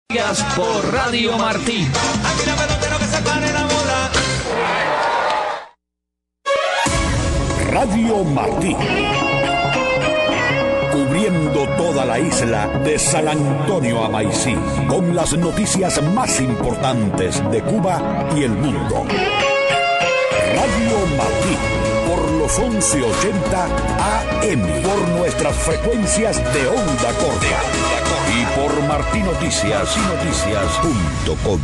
Por Radio Martí. Radio Martí. Cubriendo toda la isla de San Antonio a Maicí, con las noticias más importantes de Cuba y el mundo. Radio Martí, por los 1180 AM, por nuestras frecuencias de onda corta y por martinoticias.com.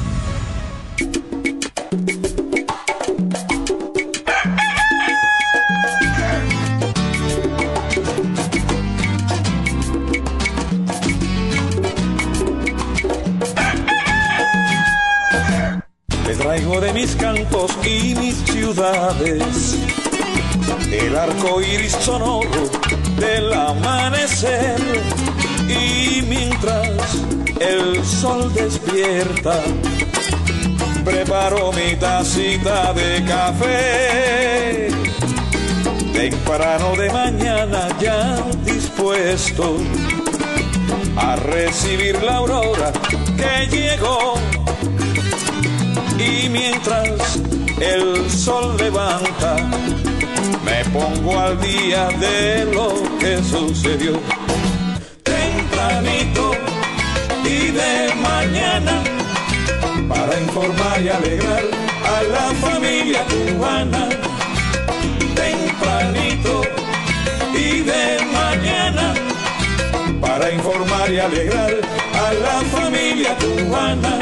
Les traigo de mis cantos y mis ciudades el arco iris sonoro del amanecer, y mientras el sol despierta preparo mi tacita de café. Temprano de mañana ya dispuesto a recibir la aurora que llegó, y mientras el sol levanta me pongo al día de lo que sucedió. Tempranito y de mañana, para informar y alegrar a la familia cubana. Tempranito y de mañana, para informar y alegrar a la familia cubana.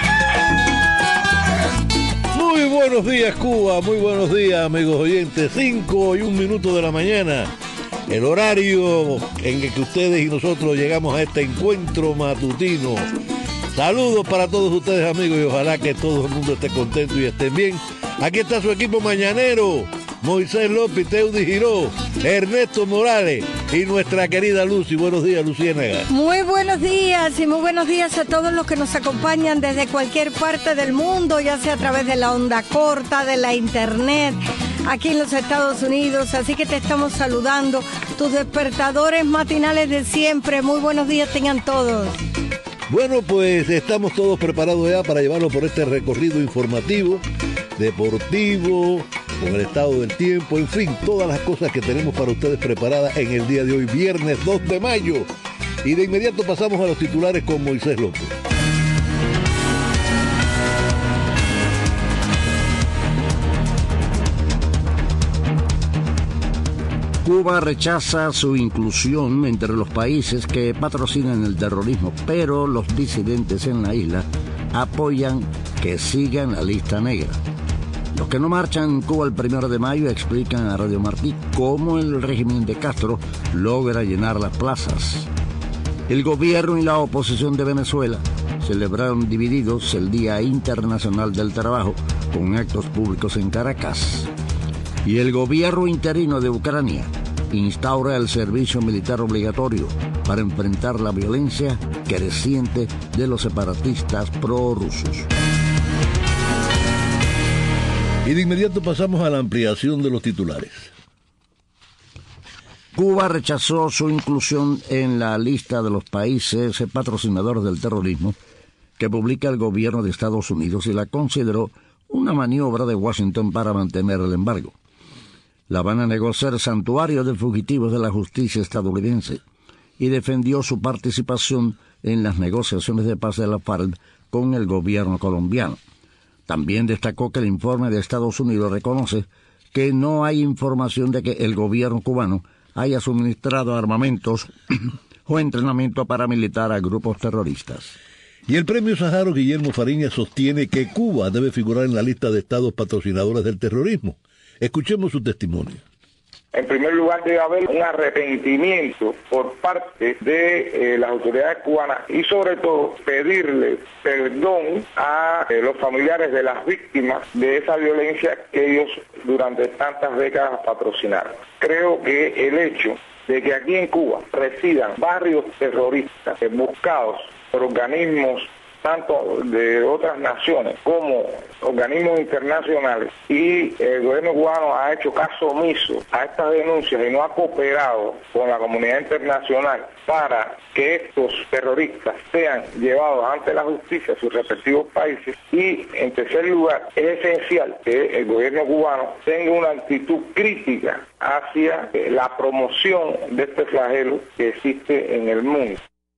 Muy buenos días, Cuba, muy buenos días, amigos oyentes. 5:01 de la mañana, el horario en el que ustedes y nosotros llegamos a este encuentro matutino. Saludos para todos ustedes, amigos, y ojalá que todo el mundo esté contento y estén bien. Aquí está su equipo mañanero: Moisés López, Teudi Giró, Ernesto Morales y nuestra querida Lucy. Buenos días, Luciénaga. Muy buenos días y muy buenos días a todos los que nos acompañan desde cualquier parte del mundo, ya sea a través de la onda corta, de la internet, aquí en los Estados Unidos. Así que te estamos saludando, tus despertadores matinales de siempre. Muy buenos días tengan todos. Bueno, pues estamos todos preparados ya para llevarlo por este recorrido informativo, deportivo, con el estado del tiempo, en fin, todas las cosas que tenemos para ustedes preparadas en el día de hoy, viernes 2 de mayo. Y de inmediato pasamos a los titulares con Moisés López. Cuba rechaza su inclusión entre los países que patrocinan el terrorismo, pero los disidentes en la isla apoyan que sigan la lista negra. Los que no marchan en Cuba el 1 de mayo explican a Radio Martí cómo el régimen de Castro logra llenar las plazas. El gobierno y la oposición de Venezuela celebraron divididos el Día Internacional del Trabajo con actos públicos en Caracas. Y el gobierno interino de Ucrania instaura el servicio militar obligatorio para enfrentar la violencia creciente de los separatistas prorrusos. Y de inmediato pasamos a la ampliación de los titulares. Cuba rechazó su inclusión en la lista de los países patrocinadores del terrorismo que publica el gobierno de Estados Unidos y la consideró una maniobra de Washington para mantener el embargo. La Habana negó ser santuario de fugitivos de la justicia estadounidense y defendió su participación en las negociaciones de paz de la FARC con el gobierno colombiano. También destacó que el informe de Estados Unidos reconoce que no hay información de que el gobierno cubano haya suministrado armamentos o entrenamiento paramilitar a grupos terroristas. Y el premio Sájarov Guillermo Fariña sostiene que Cuba debe figurar en la lista de estados patrocinadores del terrorismo. Escuchemos su testimonio. En primer lugar, debe haber un arrepentimiento por parte de las autoridades cubanas y sobre todo pedirle perdón a los familiares de las víctimas de esa violencia que ellos durante tantas décadas patrocinaron. Creo que el hecho de que aquí en Cuba residan barrios terroristas buscados por organismos tanto de otras naciones como organismos internacionales, y el gobierno cubano ha hecho caso omiso a estas denuncias y no ha cooperado con la comunidad internacional para que estos terroristas sean llevados ante la justicia de sus respectivos países. Y en tercer lugar, es esencial que el gobierno cubano tenga una actitud crítica hacia la promoción de este flagelo que existe en el mundo.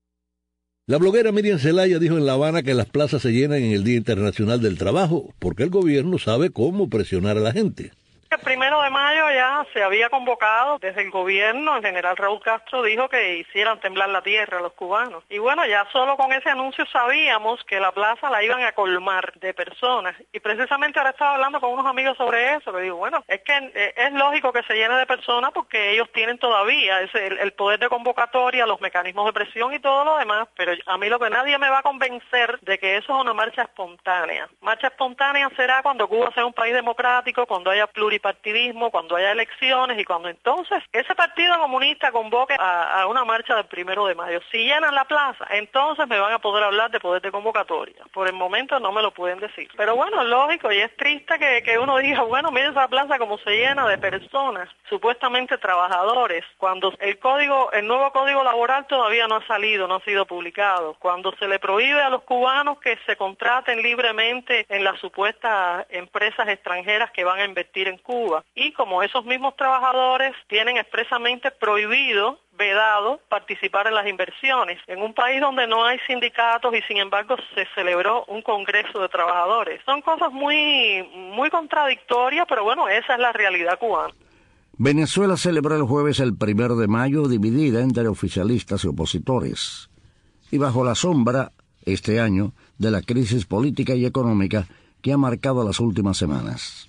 La bloguera Miriam Zelaya dijo en La Habana que las plazas se llenan en el Día Internacional del Trabajo porque el gobierno sabe cómo presionar a la gente. El 1 de mayo ya se había convocado desde el gobierno, el general Raúl Castro dijo que hicieran temblar la tierra a los cubanos. Y bueno, ya solo con ese anuncio sabíamos que la plaza la iban a colmar de personas. Y precisamente ahora estaba hablando con unos amigos sobre eso, que digo, bueno, es que es lógico que se llene de personas porque ellos tienen todavía el poder de convocatoria, los mecanismos de presión y todo lo demás, pero a mí lo que nadie me va a convencer de que eso es una marcha espontánea. Marcha espontánea será cuando Cuba sea un país democrático, cuando haya pluripartidismo, cuando haya elecciones y cuando entonces ese partido comunista convoque a una marcha del 1 de mayo. Si llenan la plaza, entonces me van a poder hablar de poder de convocatoria. Por el momento no me lo pueden decir. Pero bueno, es lógico y es triste que uno diga, bueno, mire esa plaza como se llena de personas, supuestamente trabajadores, cuando el nuevo código laboral todavía no ha salido, no ha sido publicado, cuando se le prohíbe a los cubanos que se contraten libremente en las supuestas empresas extranjeras que van a invertir en Cuba. Y como esos mismos trabajadores tienen expresamente prohibido, vedado, participar en las inversiones, en un país donde no hay sindicatos y sin embargo se celebró un congreso de trabajadores. Son cosas muy, muy contradictorias, pero bueno, esa es la realidad cubana. Venezuela celebró el jueves el 1 de mayo dividida entre oficialistas y opositores, y bajo la sombra, este año, de la crisis política y económica que ha marcado las últimas semanas.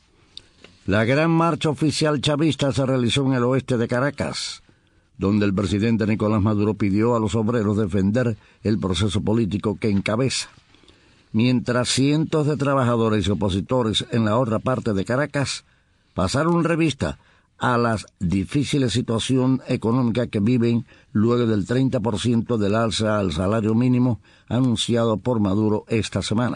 La gran marcha oficial chavista se realizó en el oeste de Caracas, donde el presidente Nicolás Maduro pidió a los obreros defender el proceso político que encabeza, mientras cientos de trabajadores y opositores en la otra parte de Caracas pasaron revista a la difícil situación económica que viven luego del 30% del alza al salario mínimo anunciado por Maduro esta semana.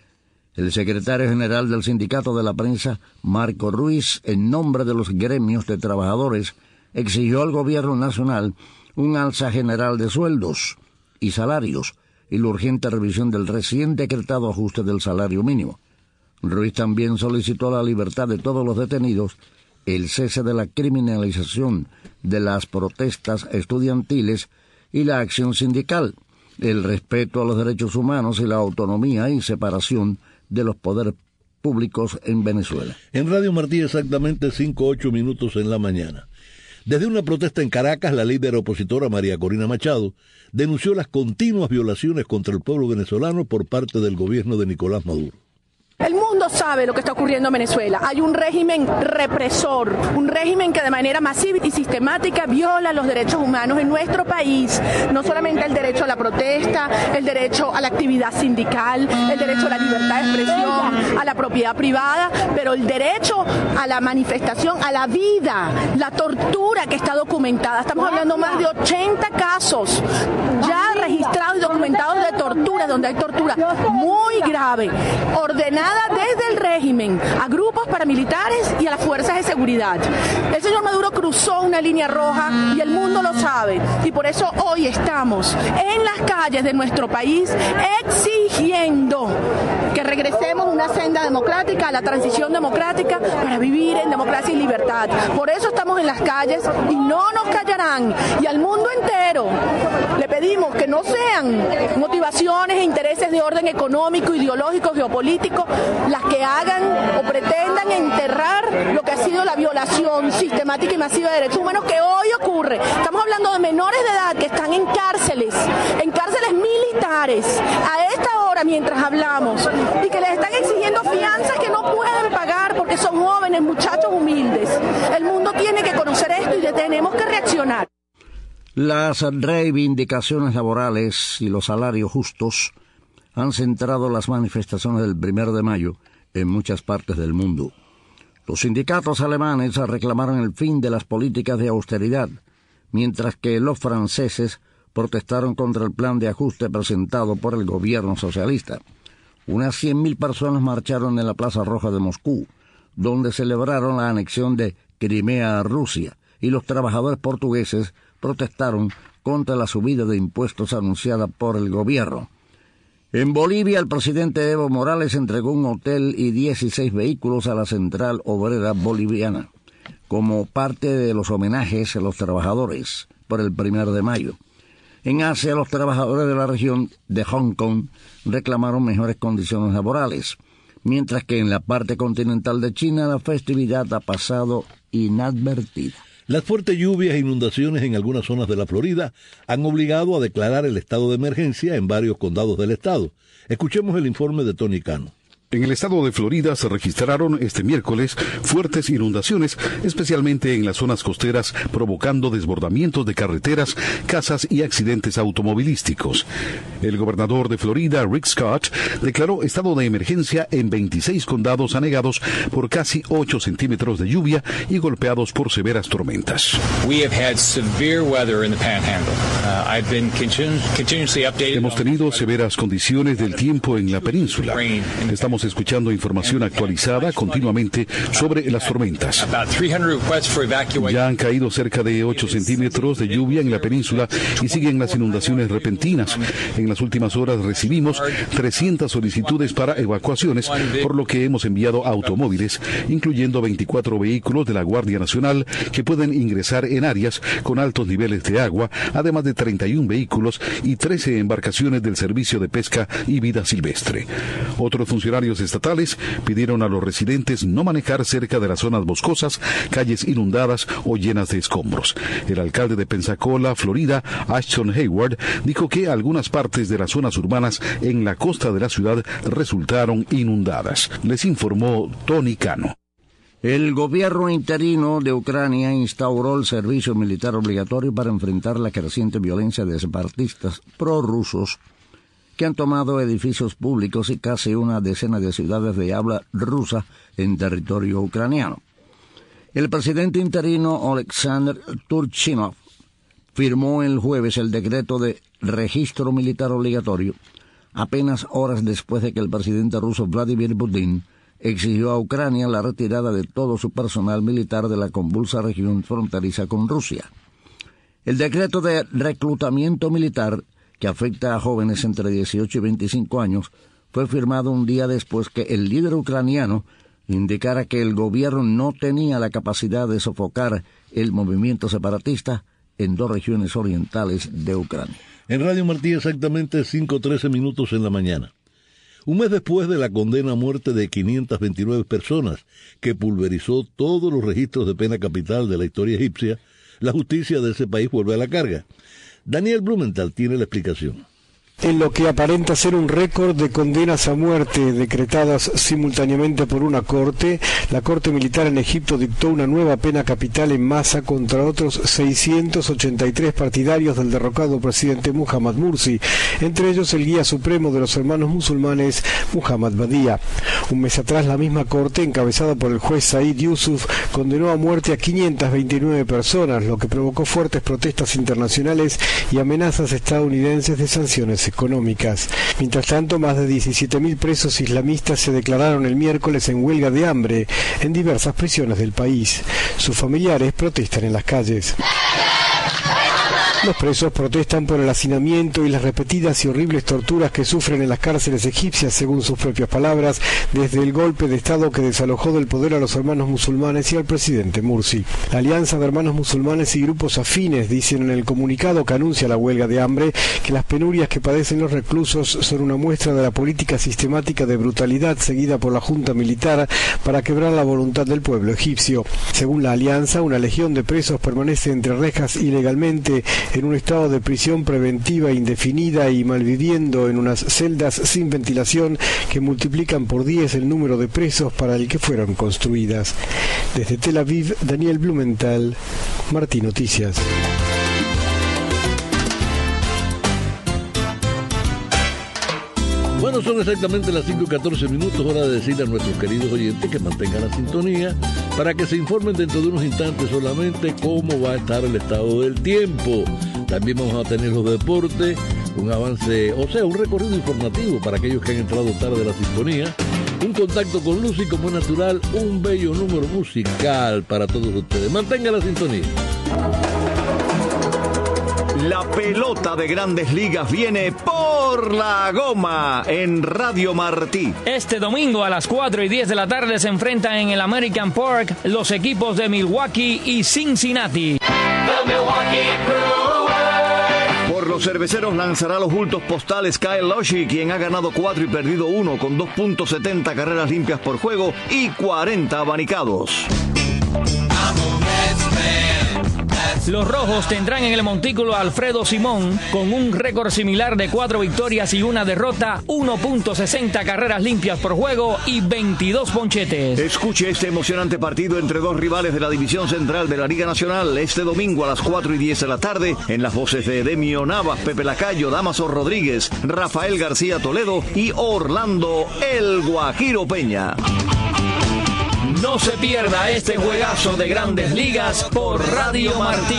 El secretario general del Sindicato de la Prensa, Marco Ruiz, en nombre de los gremios de trabajadores, exigió al gobierno nacional un alza general de sueldos y salarios y la urgente revisión del recién decretado ajuste del salario mínimo. Ruiz también solicitó la libertad de todos los detenidos, el cese de la criminalización de las protestas estudiantiles y la acción sindical, el respeto a los derechos humanos y la autonomía y separación de los poderes públicos en Venezuela. En Radio Martí exactamente 5:08 en la mañana. Desde una protesta en Caracas, la líder opositora María Corina Machado denunció las continuas violaciones contra el pueblo venezolano por parte del gobierno de Nicolás Maduro. El mundo sabe lo que está ocurriendo en Venezuela. Hay un régimen represor, un régimen que de manera masiva y sistemática viola los derechos humanos en nuestro país. No solamente el derecho a la protesta, el derecho a la actividad sindical, el derecho a la libertad de expresión, a la propiedad privada, pero el derecho a la manifestación, a la vida, la tortura que está documentada. Estamos hablando más de 80 casos ya registrados y documentados de tortura, donde hay tortura muy grave, ordenada desde el régimen a grupos paramilitares y a las fuerzas de seguridad. El señor Maduro cruzó una línea roja y el mundo lo sabe, y por eso hoy estamos en las calles de nuestro país exigiendo que regresemos a una senda democrática, a la transición democrática, para vivir en democracia y libertad. Por eso estamos en las calles y no nos callarán, y al mundo entero le pedimos que no sean motivaciones e intereses de orden económico, ideológico, geopolítico las que hagan o pretendan enterrar lo que ha sido la violación sistemática y masiva de derechos humanos que hoy ocurre. Estamos hablando de menores de edad que están en cárceles militares, a esta hora mientras hablamos, y que les están exigiendo fianzas que no pueden pagar porque son jóvenes, muchachos humildes. El mundo tiene que conocer esto y tenemos que reaccionar. Las reivindicaciones laborales y los salarios justos han centrado las manifestaciones del 1 de mayo en muchas partes del mundo. Los sindicatos alemanes reclamaron el fin de las políticas de austeridad, mientras que los franceses protestaron contra el plan de ajuste presentado por el gobierno socialista. Unas 100.000 personas marcharon en la Plaza Roja de Moscú, donde celebraron la anexión de Crimea a Rusia, y los trabajadores portugueses protestaron contra la subida de impuestos anunciada por el gobierno. En Bolivia, el presidente Evo Morales entregó un hotel y 16 vehículos a la Central Obrera Boliviana, como parte de los homenajes a los trabajadores por el 1 de mayo. En Asia, los trabajadores de la región de Hong Kong reclamaron mejores condiciones laborales, mientras que en la parte continental de China la festividad ha pasado inadvertida. Las fuertes lluvias e inundaciones en algunas zonas de la Florida han obligado a declarar el estado de emergencia en varios condados del estado. Escuchemos el informe de Tony Cano. En el estado de Florida se registraron este miércoles fuertes inundaciones, especialmente en las zonas costeras, provocando desbordamientos de carreteras, casas y accidentes automovilísticos. El gobernador de Florida, Rick Scott, declaró estado de emergencia en 26 condados anegados por casi 8 centímetros de lluvia y golpeados por severas tormentas. Hemos tenido severas condiciones del tiempo en la península. Estamos escuchando información actualizada continuamente sobre las tormentas. Ya han caído cerca de 8 centímetros de lluvia en la península y siguen las inundaciones repentinas. En las últimas horas recibimos 300 solicitudes para evacuaciones, por lo que hemos enviado automóviles, incluyendo 24 vehículos de la Guardia Nacional que pueden ingresar en áreas con altos niveles de agua, además de 31 vehículos y 13 embarcaciones del Servicio de Pesca y Vida Silvestre. Otros funcionarios estatales pidieron a los residentes no manejar cerca de las zonas boscosas, calles inundadas o llenas de escombros. El alcalde de Pensacola, Florida, Ashton Hayward, dijo que algunas partes de las zonas urbanas en la costa de la ciudad resultaron inundadas. Les informó Tony Cano. El gobierno interino de Ucrania instauró el servicio militar obligatorio para enfrentar la creciente violencia de separatistas prorrusos que han tomado edificios públicos y casi una decena de ciudades de habla rusa en territorio ucraniano. El presidente interino Oleksandr Turchinov firmó el jueves el decreto de registro militar obligatorio, apenas horas después de que el presidente ruso Vladimir Putin exigió a Ucrania la retirada de todo su personal militar de la convulsa región fronteriza con Rusia. El decreto de reclutamiento militar, que afecta a jóvenes entre 18 y 25 años, fue firmado un día después que el líder ucraniano indicara que el gobierno no tenía la capacidad de sofocar el movimiento separatista en 2 regiones orientales de Ucrania. En Radio Martí, exactamente 5:13 minutos en la mañana. Un mes después de la condena a muerte de 529 personas, que pulverizó todos los registros de pena capital de la historia egipcia, la justicia de ese país vuelve a la carga. Daniel Blumenthal tiene la explicación. En lo que aparenta ser un récord de condenas a muerte decretadas simultáneamente por una corte, la Corte Militar en Egipto dictó una nueva pena capital en masa contra otros 683 partidarios del derrocado presidente Muhammad Mursi, entre ellos el guía supremo de los hermanos musulmanes, Muhammad Badia. Un mes atrás, la misma corte, encabezada por el juez Said Yusuf, condenó a muerte a 529 personas, lo que provocó fuertes protestas internacionales y amenazas estadounidenses de sanciones económicas. Mientras tanto, más de 17.000 presos islamistas se declararon el miércoles en huelga de hambre en diversas prisiones del país. Sus familiares protestan en las calles. Los presos protestan por el hacinamiento y las repetidas y horribles torturas que sufren en las cárceles egipcias, según sus propias palabras, desde el golpe de Estado que desalojó del poder a los hermanos musulmanes y al presidente Mursi. La Alianza de Hermanos Musulmanes y grupos afines dicen en el comunicado que anuncia la huelga de hambre que las penurias que padecen los reclusos son una muestra de la política sistemática de brutalidad seguida por la junta militar para quebrar la voluntad del pueblo egipcio. Según la Alianza, una legión de presos permanece entre rejas ilegalmente en un estado de prisión preventiva indefinida y malviviendo en unas celdas sin ventilación que multiplican por 10 el número de presos para el que fueron construidas. Desde Tel Aviv, Daniel Blumenthal, Martí Noticias. Bueno, son exactamente las 5:14 minutos, hora de decirle a nuestros queridos oyentes que mantengan la sintonía para que se informen dentro de unos instantes solamente cómo va a estar el estado del tiempo. También vamos a tener los deportes, un avance, o sea, un recorrido informativo para aquellos que han entrado tarde a la sintonía, un contacto con Lucy como natural, un bello número musical para todos ustedes. Mantenga la sintonía. La pelota de Grandes Ligas viene por la goma en Radio Martí. Este domingo a las 4:10 de la tarde se enfrentan en el American Park los equipos de Milwaukee y Cincinnati. Por los cerveceros lanzará los bultos postales Kyle Lushy, quien ha ganado 4 y perdido 1 con 2.70 carreras limpias por juego y 40 abanicados. Los rojos tendrán en el montículo a Alfredo Simón con un récord similar de 4 victorias y 1 derrota, 1.60 carreras limpias por juego y 22 ponchetes. Escuche este emocionante partido entre dos rivales de la División Central de la Liga Nacional este domingo a las 4:10 de la tarde en las voces de Demio Navas, Pepe Lacayo, Damaso Rodríguez, Rafael García Toledo y Orlando El Guajiro Peña. No se pierda este juegazo de Grandes Ligas por Radio Martí.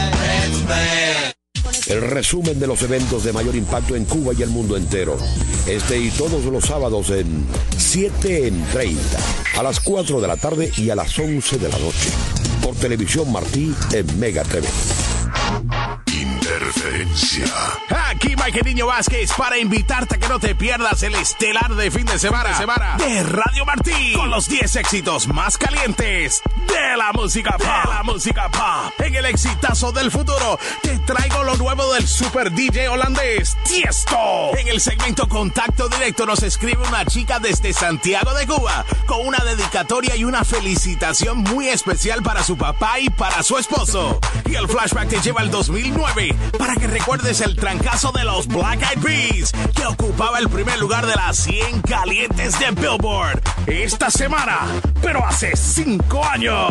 El resumen de los eventos de mayor impacto en Cuba y el mundo entero. Este y todos los sábados en 7 en 30, a las 4 de la tarde y a las 11 de la noche. Por Televisión Martí en Mega TV. Interferencia. Aquí Mike Niño Vázquez para invitarte a que no te pierdas el estelar de fin de semana de Radio Martí con los 10 éxitos más calientes de la música pop. En el exitazo del futuro te traigo lo nuevo del super DJ holandés Tiesto. En el segmento Contacto Directo nos escribe una chica desde Santiago de Cuba con una dedicatoria y una felicitación muy especial para su papá y para su esposo. Y el flashback te lleva al 2009 para que recuerdes el trancazo de los Black Eyed Peas, que ocupaba el primer lugar de las 100 calientes de Billboard esta semana, pero hace 5 años.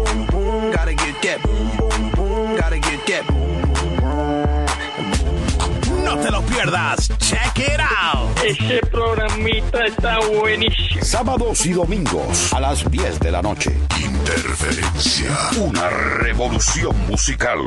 No te lo pierdas, check it out. Ese programita está buenísimo. Sábados y domingos a las 10 de la noche. Interferencia, una revolución musical.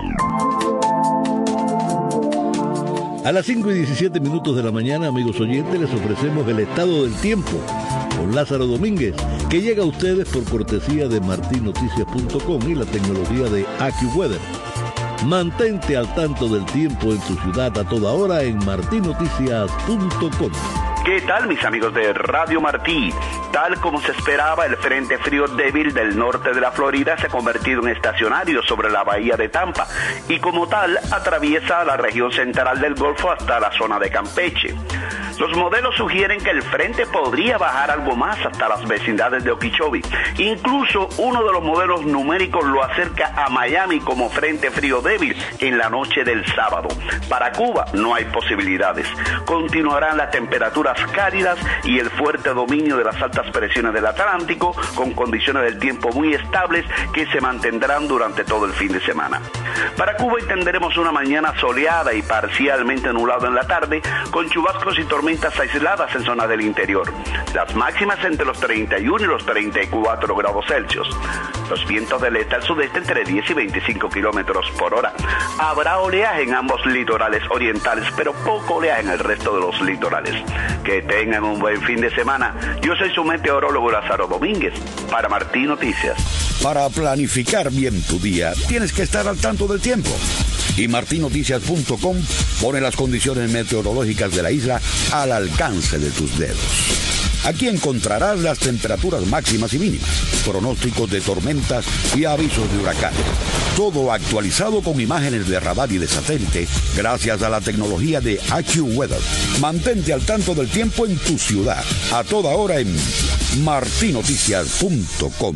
A las 5:17 de la mañana, amigos oyentes, les ofrecemos el estado del tiempo con Lázaro Domínguez, que llega a ustedes por cortesía de martinoticias.com y la tecnología de AccuWeather. Mantente al tanto del tiempo en tu ciudad a toda hora en martinoticias.com. ¿Qué tal, mis amigos de Radio Martí? Tal como se esperaba, el frente frío débil del norte de la Florida se ha convertido en estacionario sobre la bahía de Tampa y como tal atraviesa la región central del Golfo hasta la zona de Campeche. Los modelos sugieren que el frente podría bajar algo más hasta las vecindades de Okeechobee. Incluso uno de los modelos numéricos lo acerca a Miami como frente frío débil en la noche del sábado. Para Cuba no hay posibilidades. Continuarán las temperaturas cálidas y el fuerte dominio de las altas presiones del Atlántico, con condiciones del tiempo muy estables que se mantendrán durante todo el fin de semana. Para Cuba tendremos una mañana soleada y parcialmente nublada en la tarde, con chubascos y tormentas aisladas en zonas del interior. Las máximas entre los 31 y los 34 grados Celsius. Los vientos del este al sudeste entre 10 y 25 kilómetros por hora. Habrá oleaje en ambos litorales orientales, pero poco oleaje en el resto de los litorales. Que tengan un buen fin de semana. Yo soy su meteorólogo Lázaro Domínguez, para Martí Noticias. Para planificar bien tu día, tienes que estar al tanto del tiempo. Y martinoticias.com pone las condiciones meteorológicas de la isla al alcance de tus dedos. Aquí encontrarás las temperaturas máximas y mínimas, pronósticos de tormentas y avisos de huracanes. Todo actualizado con imágenes de radar y de satélite gracias a la tecnología de AccuWeather. Mantente al tanto del tiempo en tu ciudad, a toda hora en martinoticias.com.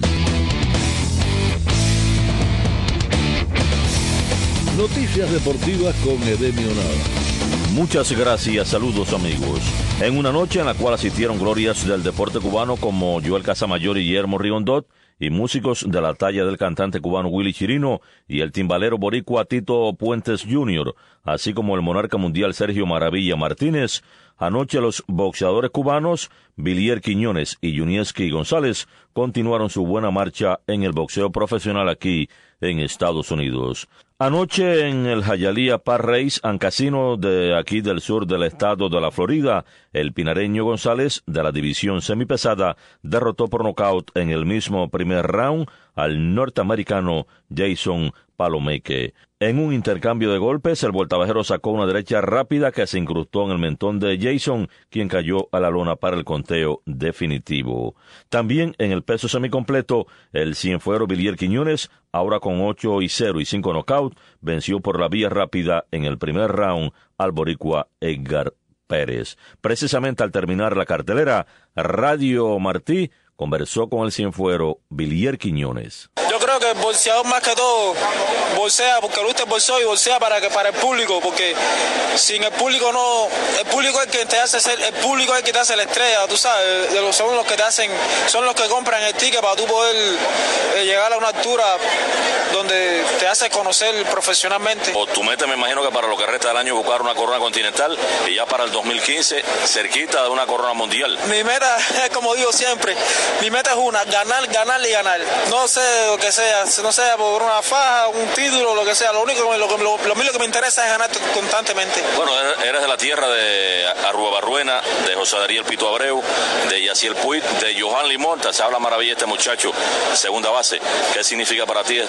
Noticias deportivas con Edemio Nava. Muchas gracias, saludos amigos. En una noche en la cual asistieron glorias del deporte cubano como Joel Casamayor y Guillermo Riondot, y músicos de la talla del cantante cubano Willy Chirino y el timbalero boricua Tito Puentes Jr., así como el monarca mundial Sergio Maravilla Martínez, anoche los boxeadores cubanos Villier Quiñones y Yunieski González continuaron su buena marcha en el boxeo profesional aquí en Estados Unidos. Anoche en el Hialeah Park Race, en casino de aquí del sur del estado de la Florida, el pinareño González de la división semipesada derrotó por nocaut en el mismo primer round al norteamericano Jason Palomeque. En un intercambio de golpes, el vueltabajero sacó una derecha rápida que se incrustó en el mentón de Jason, quien cayó a la lona para el conteo definitivo. También en el peso semicompleto, el cienfuero Villier Quiñones, ahora con 8-0 y 5 knockouts, venció por la vía rápida en el primer round al boricua Edgar Pérez. Precisamente al terminar la cartelera, Radio Martí conversó con el cienfuero Villier Quiñones. Yo creo que el boxeador más que todo bolsea porque le gusta el bolseo y bolsea para el público, porque sin el público no, el público es el que te hace ser, el público es el que te hace la estrella, tú sabes, son los que te hacen, son los que compran el ticket para tú poder llegar a una altura donde te hace conocer profesionalmente. O tu meta, me imagino que para lo que resta del año buscar una corona continental y ya para el 2015 cerquita de una corona mundial. Mi meta es, como digo siempre, mi meta es una, ganar y ganar. No sé lo que sea, no sea por una faja, un título, lo que sea. Lo que me interesa es ganar constantemente. Bueno, eres de la tierra de Arrua Barruena, de José Dariel Pito Abreu, de Yaciel Puig, de Johan Limonta. Se habla maravilla de este muchacho, segunda base. ¿Qué significa para ti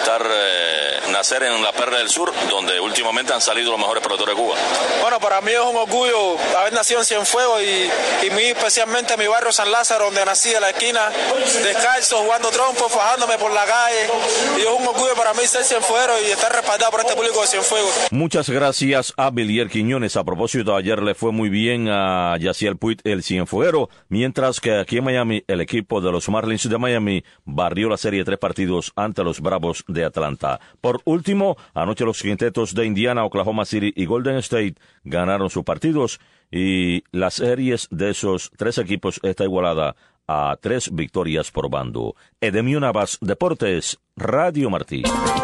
nacer en la Perla del Sur, donde últimamente han salido los mejores peloteros de Cuba? Bueno, para mí es un orgullo haber nacido en Cienfuegos y muy especialmente en mi barrio San Lázaro, donde nací, de la esquina, descalzo, jugando trompo, fajándome por la calle. Y es un orgullo para mí ser cienfuero y estar respaldado por este público de Cienfuegos. Muchas gracias a Villier Quiñones. A propósito, ayer le fue muy bien a Yaciel Puig, el cienfuero, mientras que aquí en Miami el equipo de los Marlins de Miami barrió la serie de 3 partidos ante los Bravos de Atlanta. Por último, anoche los quintetos de Indiana, Oklahoma City y Golden State ganaron sus partidos y las series de esos 3 equipos está igualada a 3 victorias por bando. Edemio Navas, Deportes, Radio Martí.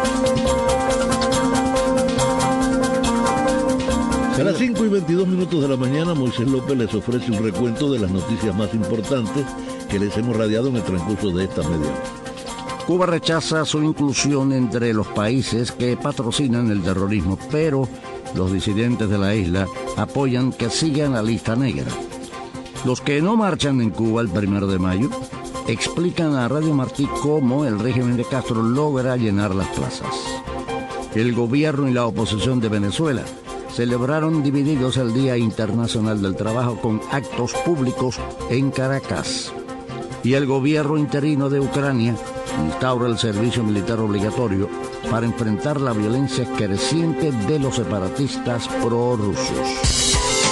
A las 5:22 de la mañana, Moisés López les ofrece un recuento de las noticias más importantes que les hemos radiado en el transcurso de esta media hora. Cuba rechaza su inclusión entre los países que patrocinan el terrorismo, pero los disidentes de la isla apoyan que sigan la lista negra. Los que no marchan en Cuba el 1 de mayo explican a Radio Martí cómo el régimen de Castro logra llenar las plazas. El gobierno y la oposición de Venezuela celebraron divididos el Día Internacional del Trabajo con actos públicos en Caracas. Y el gobierno interino de Ucrania instaura el servicio militar obligatorio para enfrentar la violencia creciente de los separatistas prorrusos.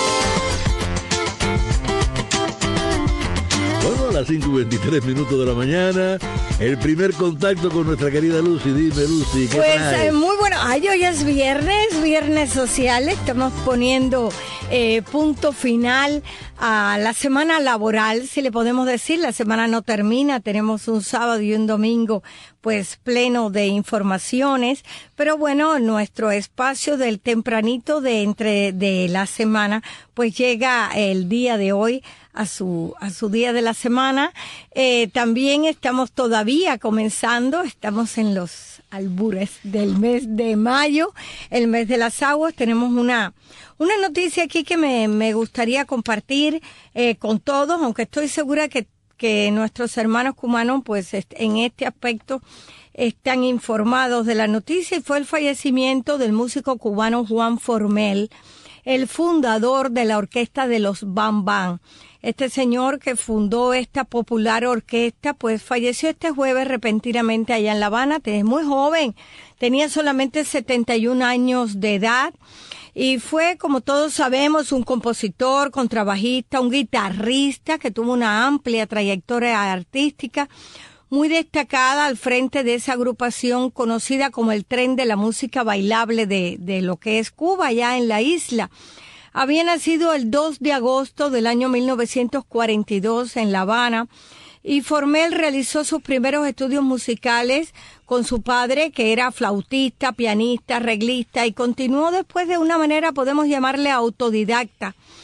Bueno, a las 5:23 de la mañana, el primer contacto con nuestra querida Lucy. Dime, Lucy, ¿qué traes? Muy bueno. Hoy es viernes social. Estamos poniendo punto final a la semana laboral, si le podemos decir. La semana no termina, tenemos un sábado y un domingo pues pleno de informaciones, pero bueno, nuestro espacio del tempranito de la semana pues llega el día de hoy a su día de la semana. También estamos todavía comenzando, estamos en los albures del mes de mayo, el mes de las aguas. Tenemos una noticia aquí que me gustaría compartir con todos, aunque estoy segura que nuestros hermanos cubanos pues en este aspecto están informados de la noticia, y fue el fallecimiento del músico cubano Juan Formel, el fundador de la orquesta de los Bam Bam. Este señor que fundó esta popular orquesta, pues falleció este jueves repentinamente allá en La Habana. Es muy joven, tenía solamente 71 años de edad y fue, como todos sabemos, un compositor, contrabajista, un guitarrista que tuvo una amplia trayectoria artística muy destacada al frente de esa agrupación conocida como el Tren de la Música Bailable de lo que es Cuba, allá en la isla. Había nacido el 2 de agosto del año 1942 en La Habana y Formel realizó sus primeros estudios musicales con su padre, que era flautista, pianista, arreglista, y continuó después de una manera, podemos llamarle autodidacta.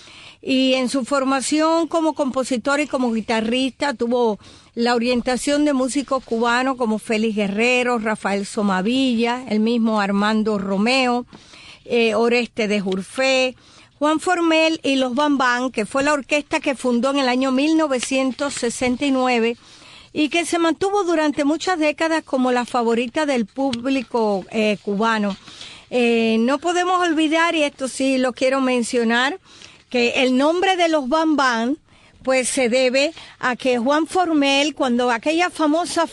y en su formación como compositor y como guitarrista tuvo la orientación de músicos cubanos como Félix Guerrero, Rafael Somavilla, el mismo Armando Romeo, Oreste de Jurfé, Juan Formel y los Bam Bam, que fue la orquesta que fundó en el año 1969 y que se mantuvo durante muchas décadas como la favorita del público cubano. No podemos olvidar, y esto sí lo quiero mencionar, que el nombre de los Bam Bam pues se debe a que Juan Formel, cuando aquella famosa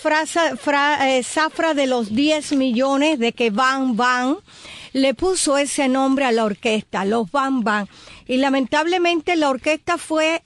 zafra de los 10 millones de que Bam Bam, le puso ese nombre a la orquesta, los Bam Bam. Y lamentablemente la orquesta fue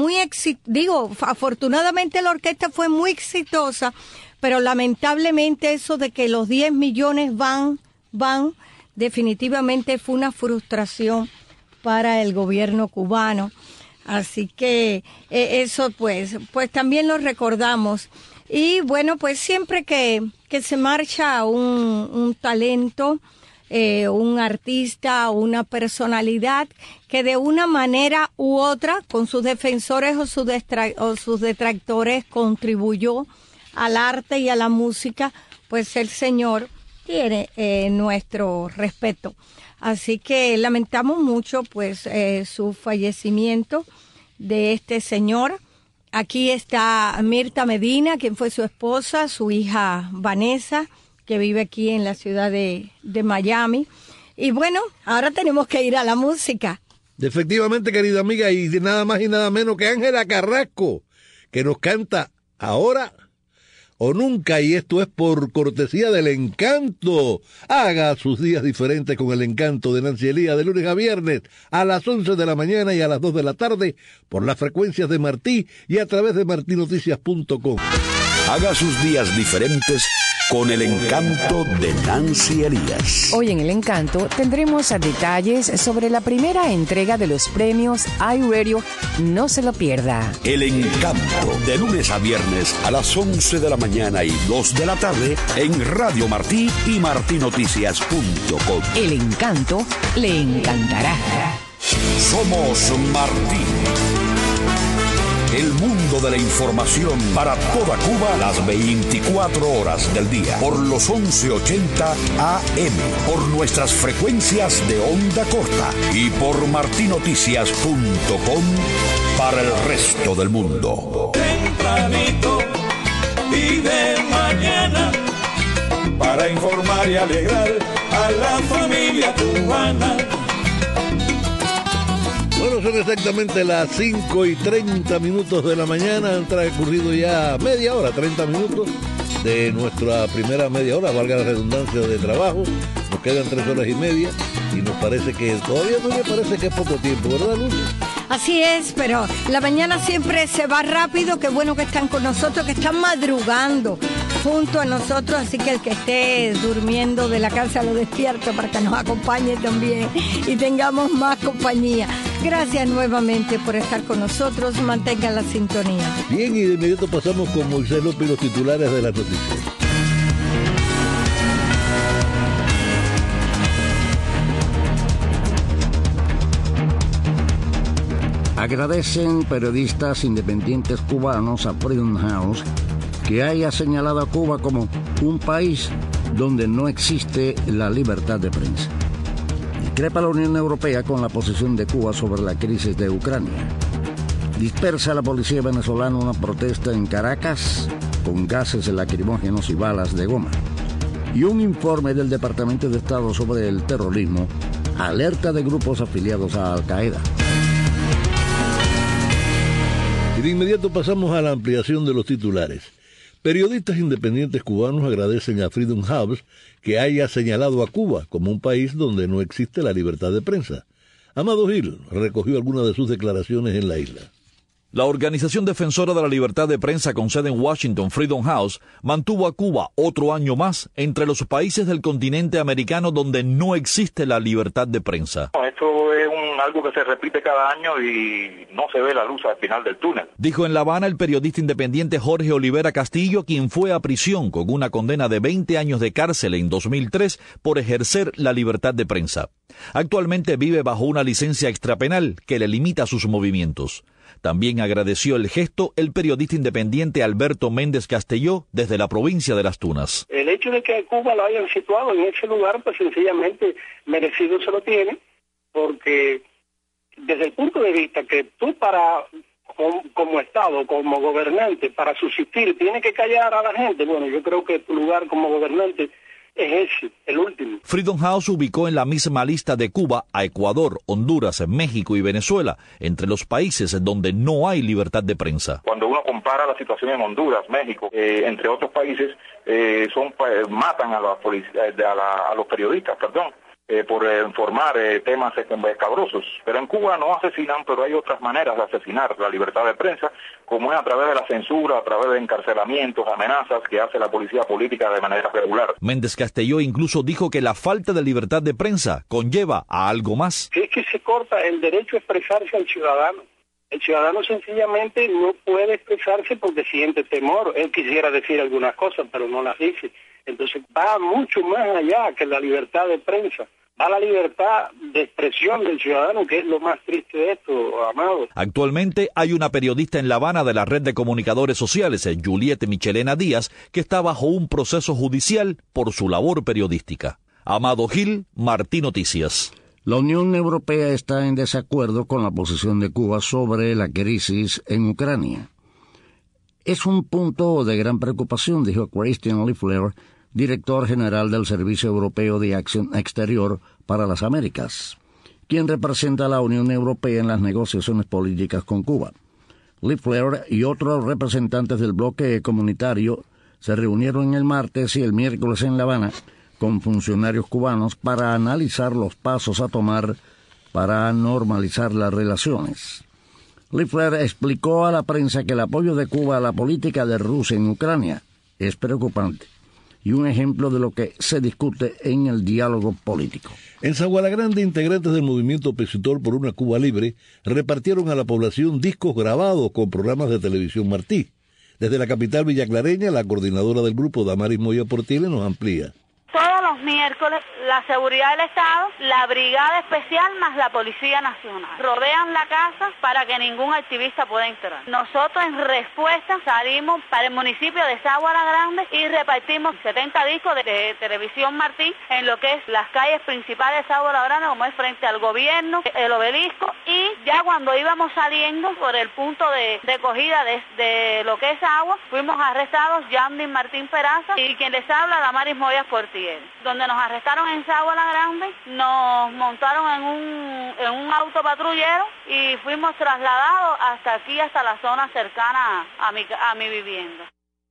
afortunadamente la orquesta fue muy exitosa, pero lamentablemente eso de que los 10 millones van, definitivamente fue una frustración para el gobierno cubano. Así que eso pues también lo recordamos. Y bueno, pues siempre que se marcha un talento, un artista, una personalidad que de una manera u otra, con sus defensores o sus detractores, contribuyó al arte y a la música, pues el señor tiene nuestro respeto. Así que lamentamos mucho pues su fallecimiento de este señor. Aquí está Mirta Medina, quien fue su esposa, su hija Vanessa, que vive aquí en la ciudad de Miami. Y bueno, ahora tenemos que ir a la música. Efectivamente, querida amiga, y de nada más y nada menos que Ángela Carrasco, que nos canta Ahora o Nunca, y esto es por cortesía del Encanto. Haga sus días diferentes con el Encanto de Nancy Elías, de lunes a viernes a las 11 de la mañana y a las 2 de la tarde por las frecuencias de Martí y a través de martinoticias.com. Haga sus días diferentes con el Encanto de Nancy Elías. Hoy en El Encanto tendremos detalles sobre la primera entrega de los premios iRadio. No se lo pierda. El Encanto, de lunes a viernes a las 11 de la mañana y 2 de la tarde en Radio Martí y martinoticias.com. El Encanto le encantará. Somos Martí. El mundo de la información para toda Cuba las 24 horas del día. Por los 1180 AM, por nuestras frecuencias de onda corta y por martinoticias.com para el resto del mundo. Tempranito y de mañana, para informar y alegrar a la familia cubana. Bueno, son exactamente las 5:30 de la mañana. Han transcurrido ya media hora, 30 minutos de nuestra primera media hora, valga la redundancia, de trabajo. Nos quedan 3 horas y media y nos parece que todavía no me parece que es poco tiempo, ¿verdad, Luz? Así es, pero la mañana siempre se va rápido. Qué bueno que están con nosotros, que están madrugando junto a nosotros, así que el que esté durmiendo de la casa lo despierto para que nos acompañe también y tengamos más compañía. Gracias nuevamente por estar con nosotros, mantengan la sintonía. Bien, y de inmediato pasamos con Moisés López y los titulares de las noticias. Agradecen periodistas independientes cubanos a Freedom House que haya señalado a Cuba como un país donde no existe la libertad de prensa. Discrepa la Unión Europea con la posición de Cuba sobre la crisis de Ucrania. Dispersa la policía venezolana una protesta en Caracas con gases lacrimógenos y balas de goma. Y un informe del Departamento de Estado sobre el terrorismo alerta de grupos afiliados a Al-Qaeda. Y de inmediato pasamos a la ampliación de los titulares. Periodistas independientes cubanos agradecen a Freedom House que haya señalado a Cuba como un país donde no existe la libertad de prensa. Amado Gil recogió algunas de sus declaraciones en la isla. La organización defensora de la libertad de prensa con sede en Washington, Freedom House, mantuvo a Cuba otro año más entre los países del continente americano donde no existe la libertad de prensa. Esto es un algo que se repite cada año y no se ve la luz al final del túnel. Dijo en La Habana el periodista independiente Jorge Olivera Castillo, quien fue a prisión con una condena de 20 años de cárcel en 2003 por ejercer la libertad de prensa. Actualmente vive bajo una licencia extrapenal que le limita sus movimientos. También agradeció el gesto el periodista independiente Alberto Méndez Castelló desde la provincia de Las Tunas. El hecho de que Cuba lo hayan situado en ese lugar, pues sencillamente merecido se lo tiene, porque desde el punto de vista que tú como Estado, como gobernante, para subsistir, tienes que callar a la gente, bueno, yo creo que tu lugar como gobernante es ese, el último. Freedom House ubicó en la misma lista de Cuba a Ecuador, Honduras, México y Venezuela, entre los países donde no hay libertad de prensa. Cuando uno compara la situación en Honduras, México, entre otros países, matan a los periodistas, por informar temas escabrosos. Pero en Cuba no asesinan, pero hay otras maneras de asesinar la libertad de prensa, como es a través de la censura, a través de encarcelamientos, amenazas que hace la policía política de manera regular. Méndez Castelló incluso dijo que la falta de libertad de prensa conlleva a algo más. Es que se corta el derecho a expresarse al ciudadano. El ciudadano sencillamente no puede expresarse porque siente temor. Él quisiera decir algunas cosas, pero no las dice. Entonces va mucho más allá que la libertad de prensa. Va la libertad de expresión del ciudadano, que es lo más triste de esto, Amado. Actualmente hay una periodista en La Habana de la red de comunicadores sociales, Juliette Michelena Díaz, que está bajo un proceso judicial por su labor periodística. Amado Gil, Martí Noticias. La Unión Europea está en desacuerdo con la posición de Cuba sobre la crisis en Ucrania. Es un punto de gran preocupación, dijo Christian Leffler, director general del Servicio Europeo de Acción Exterior para las Américas, quien representa a la Unión Europea en las negociaciones políticas con Cuba. Leffler y otros representantes del bloque comunitario se reunieron el martes y el miércoles en La Habana con funcionarios cubanos para analizar los pasos a tomar para normalizar las relaciones. Leffler explicó a la prensa que el apoyo de Cuba a la política de Rusia en Ucrania es preocupante y un ejemplo de lo que se discute en el diálogo político. En Sabana Grande, integrantes del movimiento opositor por una Cuba libre repartieron a la población discos grabados con programas de televisión Martí. Desde la capital villaclareña, la coordinadora del grupo, Damaris Moya Portile, nos amplía. Todos los miércoles, la seguridad del Estado, la Brigada Especial más la Policía Nacional rodean la casa para que ningún activista pueda entrar. Nosotros en respuesta salimos para el municipio de Sabana Grande y repartimos 70 discos de televisión Martí en lo que es las calles principales de Sabana Grande, como es frente al gobierno, el obelisco, y ya cuando íbamos saliendo por el punto de recogida de lo que es agua, fuimos arrestados Yandy Martín Peraza y quien les habla, Damaris Moya Portile. Donde nos arrestaron en Sabana Grande, nos montaron en un auto patrullero y fuimos trasladados hasta aquí, hasta la zona cercana a mi vivienda.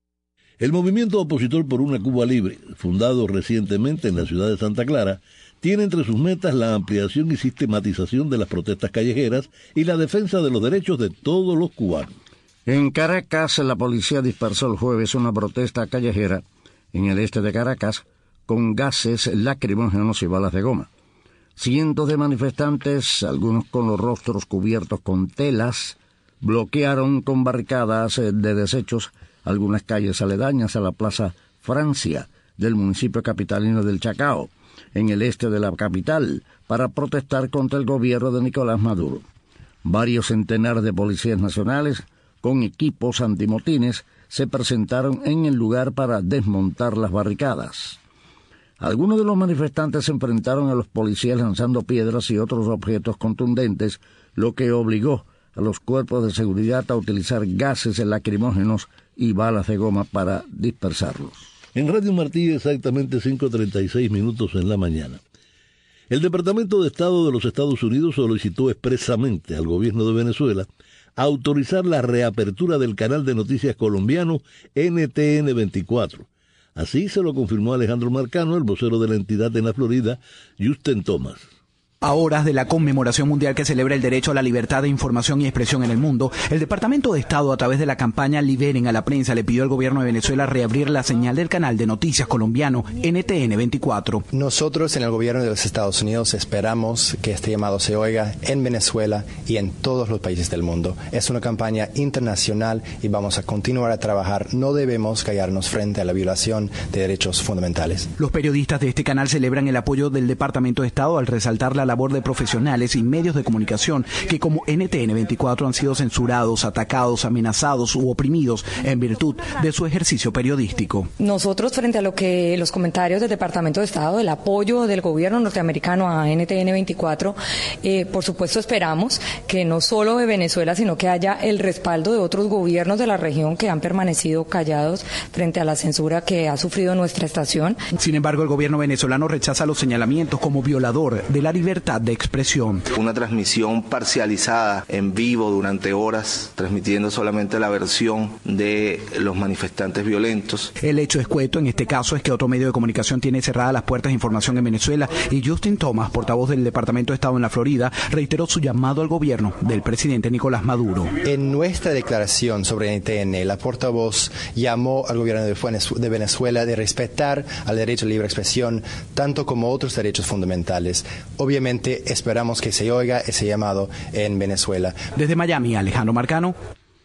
El movimiento opositor por una Cuba libre, fundado recientemente en la ciudad de Santa Clara, tiene entre sus metas la ampliación y sistematización de las protestas callejeras y la defensa de los derechos de todos los cubanos. En Caracas, la policía dispersó el jueves una protesta callejera en el este de Caracas con gases lacrimógenos y balas de goma. Cientos de manifestantes, algunos con los rostros cubiertos con telas, bloquearon con barricadas de desechos algunas calles aledañas a la Plaza Francia del municipio capitalino del Chacao, en el este de la capital, para protestar contra el gobierno de Nicolás Maduro. Varios centenares de policías nacionales, con equipos antimotines, se presentaron en el lugar para desmontar las barricadas. Algunos de los manifestantes se enfrentaron a los policías lanzando piedras y otros objetos contundentes, lo que obligó a los cuerpos de seguridad a utilizar gases lacrimógenos y balas de goma para dispersarlos. En Radio Martí, exactamente 5:36 minutos en la mañana. El Departamento de Estado de los Estados Unidos solicitó expresamente al gobierno de Venezuela autorizar la reapertura del canal de noticias colombiano NTN 24. Así se lo confirmó Alejandro Marcano, el vocero de la entidad en la Florida, Justin Thomas. A horas de la conmemoración mundial que celebra el derecho a la libertad de información y expresión en el mundo, el Departamento de Estado, a través de la campaña Liberen a la Prensa, le pidió al gobierno de Venezuela reabrir la señal del canal de noticias colombiano NTN 24. Nosotros en el gobierno de los Estados Unidos esperamos que este llamado se oiga en Venezuela y en todos los países del mundo. Es una campaña internacional y vamos a continuar a trabajar. No debemos callarnos frente a la violación de derechos fundamentales. Los periodistas de este canal celebran el apoyo del Departamento de Estado al resaltar la labor de profesionales y medios de comunicación que como NTN 24 han sido censurados, atacados, amenazados u oprimidos en virtud de su ejercicio periodístico. Nosotros, frente a lo que los comentarios del Departamento de Estado, el apoyo del gobierno norteamericano a NTN 24, por supuesto esperamos que no solo de Venezuela, sino que haya el respaldo de otros gobiernos de la región que han permanecido callados frente a la censura que ha sufrido nuestra estación. Sin embargo, el gobierno venezolano rechaza los señalamientos como violador de la libertad de expresión. Una transmisión parcializada en vivo durante horas, transmitiendo solamente la versión de los manifestantes violentos. El hecho escueto en este caso es que otro medio de comunicación tiene cerradas las puertas de información en Venezuela y Justin Thomas, portavoz del Departamento de Estado en la Florida, reiteró su llamado al gobierno del presidente Nicolás Maduro. En nuestra declaración sobre NTN, la portavoz llamó al gobierno de Venezuela de respetar al derecho a libre expresión, tanto como otros derechos fundamentales. Obviamente esperamos que se oiga ese llamado en Venezuela. Desde Miami, Alejandro Marcano.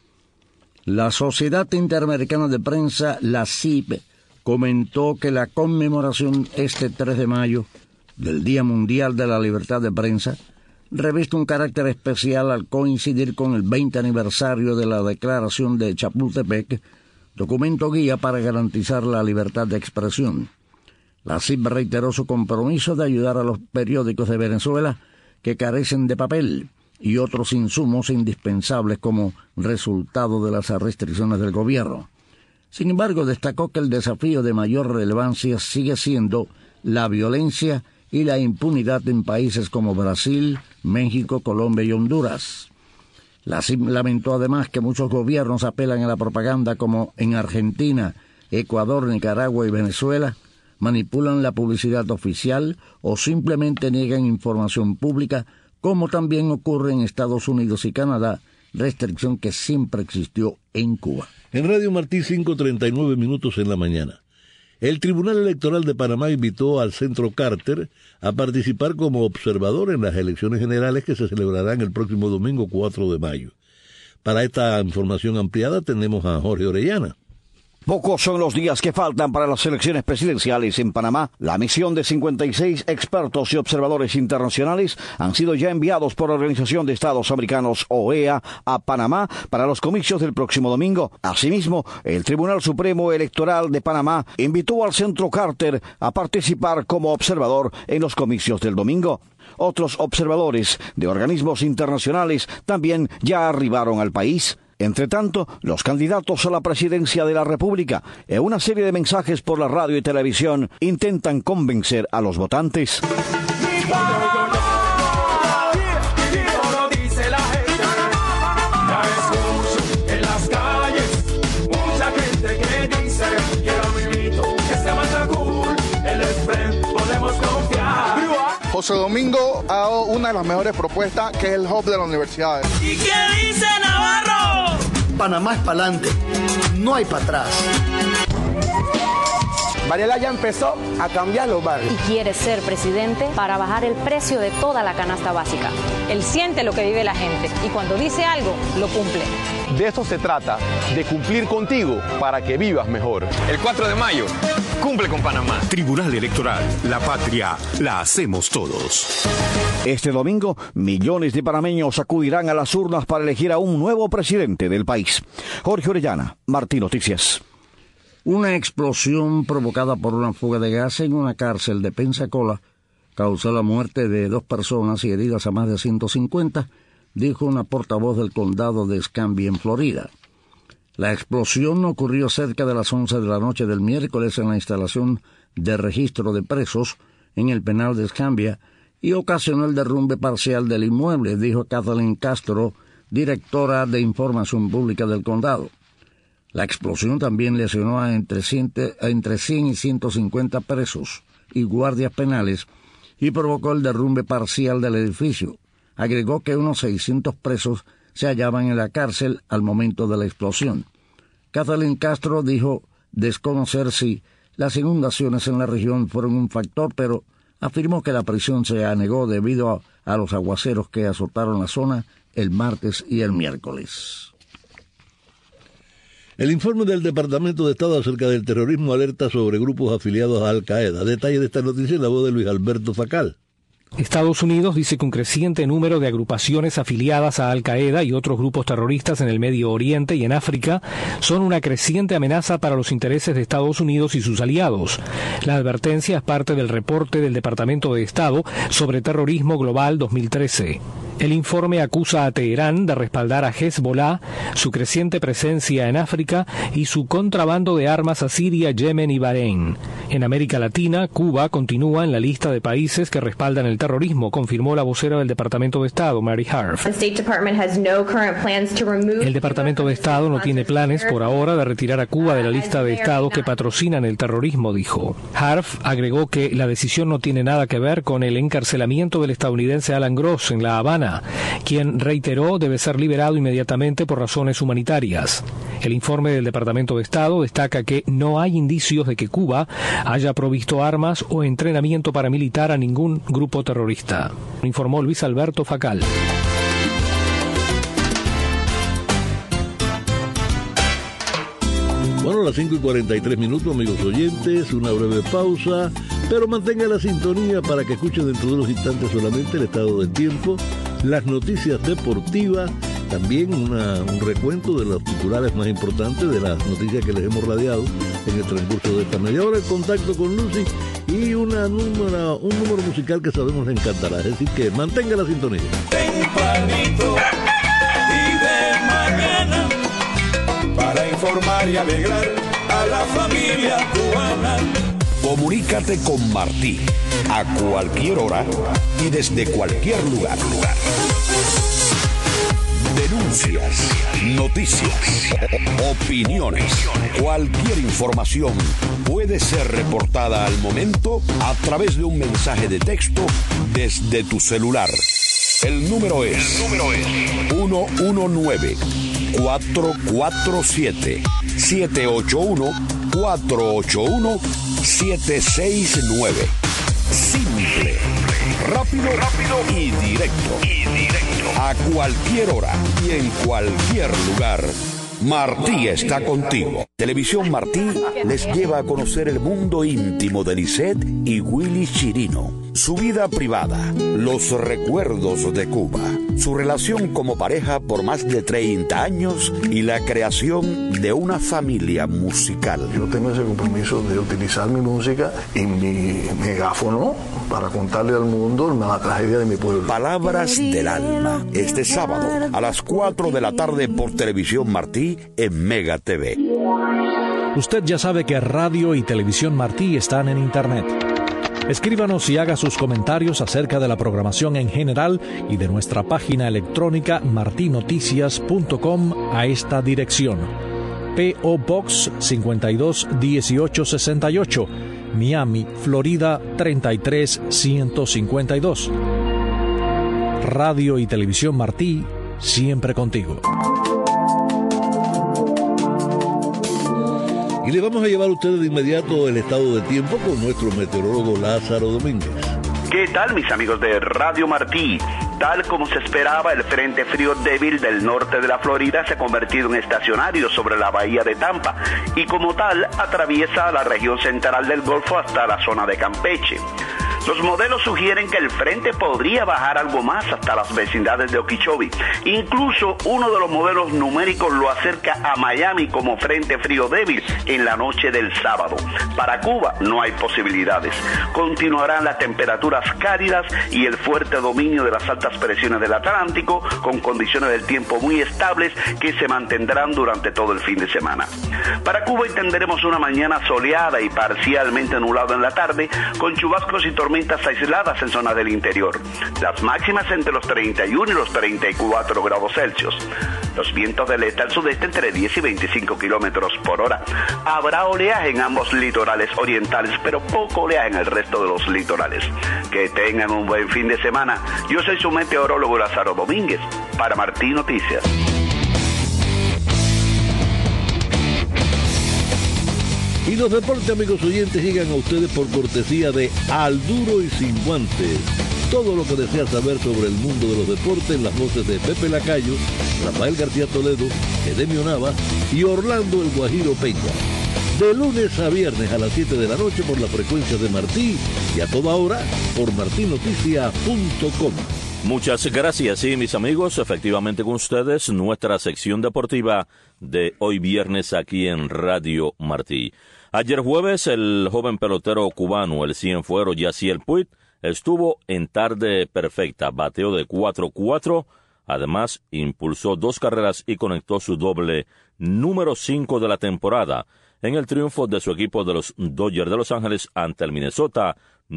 La Sociedad Interamericana de Prensa, la CIP, comentó que la conmemoración este 3 de mayo del Día Mundial de la Libertad de Prensa reviste un carácter especial al coincidir con el 20 aniversario de la Declaración de Chapultepec, documento guía para garantizar la libertad de expresión. La CIP reiteró su compromiso de ayudar a los periódicos de Venezuela que carecen de papel y otros insumos indispensables como resultado de las restricciones del gobierno. Sin embargo, destacó que el desafío de mayor relevancia sigue siendo la violencia y la impunidad en países como Brasil, México, Colombia y Honduras. La CIP lamentó además que muchos gobiernos apelan a la propaganda como en Argentina, Ecuador, Nicaragua y Venezuela, manipulan la publicidad oficial o simplemente niegan información pública, como también ocurre en Estados Unidos y Canadá, restricción que siempre existió en Cuba. En Radio Martí, 5:39 en la mañana. El Tribunal Electoral de Panamá invitó al Centro Carter a participar como observador en las elecciones generales que se celebrarán el próximo domingo 4 de mayo. Para esta información ampliada tenemos a Jorge Orellana. Pocos son los días que faltan para las elecciones presidenciales en Panamá. La misión de 56 expertos y observadores internacionales han sido ya enviados por la Organización de Estados Americanos, OEA, a Panamá para los comicios del próximo domingo. Asimismo, el Tribunal Supremo Electoral de Panamá invitó al Centro Carter a participar como observador en los comicios del domingo. Otros observadores de organismos internacionales también ya arribaron al país. Entre tanto, los candidatos a la presidencia de la República, en una serie de mensajes por la radio y televisión, intentan convencer a los votantes. José Domingo ha dado una de las mejores propuestas, que es el hub de las universidades. ¿Y qué dice Navarro? Panamá es para adelante, no hay para atrás. Varela ya empezó a cambiar los barrios. Y quiere ser presidente para bajar el precio de toda la canasta básica. Él siente lo que vive la gente y cuando dice algo, lo cumple. De eso se trata, de cumplir contigo para que vivas mejor. El 4 de mayo, cumple con Panamá. Tribunal Electoral, la patria la hacemos todos. Este domingo, millones de panameños acudirán a las urnas para elegir a un nuevo presidente del país. Jorge Orellana, Martí Noticias. Una explosión provocada por una fuga de gas en una cárcel de Pensacola causó la muerte de 2 personas y heridas a más de 150, dijo una portavoz del condado de Escambia, en Florida. La explosión ocurrió cerca de las 11 de la noche del miércoles en la instalación de registro de presos en el penal de Escambia y ocasionó el derrumbe parcial del inmueble, dijo Kathleen Castro, directora de Información Pública del condado. La explosión también lesionó a entre 100 y 150 presos y guardias penales y provocó el derrumbe parcial del edificio. Agregó que unos 600 presos se hallaban en la cárcel al momento de la explosión. Kathleen Castro dijo desconocer si las inundaciones en la región fueron un factor, pero afirmó que la prisión se anegó debido a los aguaceros que azotaron la zona el martes y el miércoles. El informe del Departamento de Estado acerca del terrorismo alerta sobre grupos afiliados a Al-Qaeda. Detalle de esta noticia en la voz de Luis Alberto Facal. Estados Unidos dice que un creciente número de agrupaciones afiliadas a Al-Qaeda y otros grupos terroristas en el Medio Oriente y en África son una creciente amenaza para los intereses de Estados Unidos y sus aliados. La advertencia es parte del reporte del Departamento de Estado sobre Terrorismo Global 2013. El informe acusa a Teherán de respaldar a Hezbollah, su creciente presencia en África y su contrabando de armas a Siria, Yemen y Bahrein. En América Latina, Cuba continúa en la lista de países que respaldan el terrorismo, confirmó la vocera del Departamento de Estado, Mary Harf. El Departamento de Estado no tiene planes por ahora de retirar a Cuba de la lista de estados que patrocinan el terrorismo, dijo. Harf agregó que la decisión no tiene nada que ver con el encarcelamiento del estadounidense Alan Gross en La Habana, quien reiteró debe ser liberado inmediatamente por razones humanitarias. El informe del Departamento de Estado destaca que no hay indicios de que Cuba haya provisto armas o entrenamiento paramilitar a ningún grupo terrorista, informó Luis Alberto Facal. Bueno, a las 5:43, amigos oyentes, una breve pausa, pero mantenga la sintonía para que escuche dentro de unos instantes solamente el estado del tiempo, las noticias deportivas, también un recuento de los titulares más importantes de las noticias que les hemos radiado en el transcurso de esta media hora, el contacto con Lucy y un número musical que sabemos le encantará, es decir que mantenga la sintonía. Tempranito y de mañana, para informar y alegrar a la familia cubana. Comunícate con Martí a cualquier hora y desde cualquier lugar. Denuncias, noticias, opiniones, cualquier información puede ser reportada al momento a través de un mensaje de texto desde tu celular. El número es 119-447-781-481-769. Simple, rápido y directo. A cualquier hora y en cualquier lugar. Martí está contigo. Televisión Martí les lleva a conocer el mundo íntimo de Lisette y Willy Chirino, su vida privada, los recuerdos de Cuba, su relación como pareja por más de 30 años y la creación de una familia musical. Yo tengo ese compromiso de utilizar mi música y mi megáfono para contarle al mundo la tragedia de mi pueblo. Palabras del alma, este sábado a las 4 de la tarde por Televisión Martí en Mega TV. Usted ya sabe que Radio y Televisión Martí están en Internet. Escríbanos y haga sus comentarios acerca de la programación en general y de nuestra página electrónica martinoticias.com a esta dirección: P.O. Box 521868, Miami, Florida 33152. Radio y Televisión Martí, siempre contigo. Y le vamos a llevar a ustedes de inmediato el estado del tiempo con nuestro meteorólogo Lázaro Domínguez. ¿Qué tal, mis amigos de Radio Martí? Tal como se esperaba, el frente frío débil del norte de la Florida se ha convertido en estacionario sobre la bahía de Tampa y como tal atraviesa la región central del Golfo hasta la zona de Campeche. Los modelos sugieren que el frente podría bajar algo más hasta las vecindades de Okeechobee. Incluso uno de los modelos numéricos lo acerca a Miami como frente frío débil en la noche del sábado. Para Cuba no hay posibilidades. Continuarán las temperaturas cálidas y el fuerte dominio de las altas presiones del Atlántico, con condiciones del tiempo muy estables que se mantendrán durante todo el fin de semana. Para Cuba tendremos una mañana soleada y parcialmente nublada en la tarde, con chubascos y tormentas tormentas aisladas en zonas del interior. Las máximas entre los 31 y los 34 grados Celsius. Los vientos del este al sudeste entre 10 y 25 kilómetros por hora. Habrá oleaje en ambos litorales orientales, pero poco oleaje en el resto de los litorales. Que tengan un buen fin de semana. Yo soy su meteorólogo Lázaro Domínguez, para Martí Noticias. Y los deportes, amigos oyentes, llegan a ustedes por cortesía de Al Duro y Sin Guantes. Todo lo que deseas saber sobre el mundo de los deportes en las voces de Pepe Lacayo, Rafael García Toledo, Edemio Navas y Orlando El Guajiro Peña. De lunes a viernes a las 7 de la noche por la frecuencia de Martí y a toda hora por martinoticia.com. Muchas gracias, sí, mis amigos, efectivamente con ustedes, nuestra sección deportiva de hoy viernes aquí en Radio Martí. Ayer jueves, el joven pelotero cubano, el cienfuero Yaciel Puig, estuvo en tarde perfecta, bateó de 4-4, además impulsó 2 carreras y conectó su doble número 5 de la temporada en el triunfo de su equipo de los Dodgers de Los Ángeles ante el Minnesota,